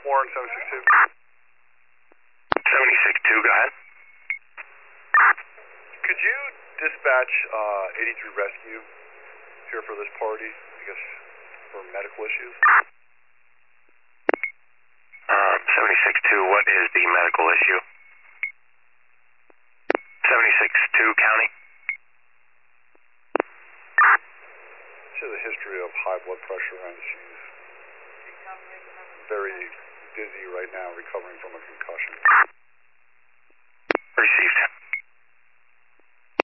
Warren 762. 76-2, go ahead. Could you dispatch 83 Rescue here for this party, I guess, for medical issues? 76-2, what is the medical issue? 76-2, County. She has a history of high blood pressure and she's very dizzy right now, recovering from a concussion. Received.